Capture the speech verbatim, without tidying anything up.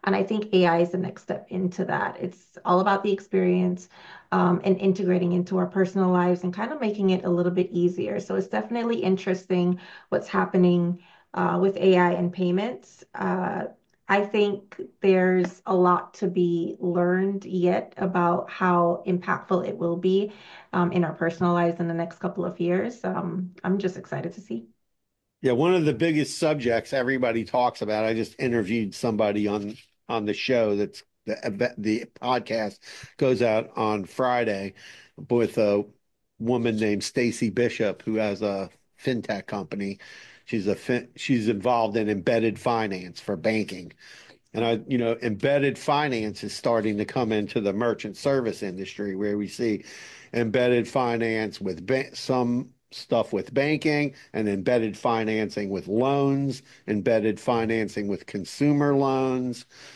And I think A I is the next step into that. It's all about the experience um, and integrating into our personal lives and kind of making it a little bit easier. So it's definitely interesting what's happening uh, with A I and payments. Uh, I think there's a lot to be learned yet about how impactful it will be um, in our personal lives in the next couple of years. Um, I'm just excited to see. Yeah, one of the biggest subjects everybody talks about. I just interviewed somebody on on the show that's the the podcast goes out on Friday with a woman named Stacy Bishop who has a fintech company. She's a fin she's involved in embedded finance for banking. And I, you know, embedded finance is starting to come into the merchant service industry where we see embedded finance with ba some stuff with banking and embedded financing with loans, embedded financing with consumer loans.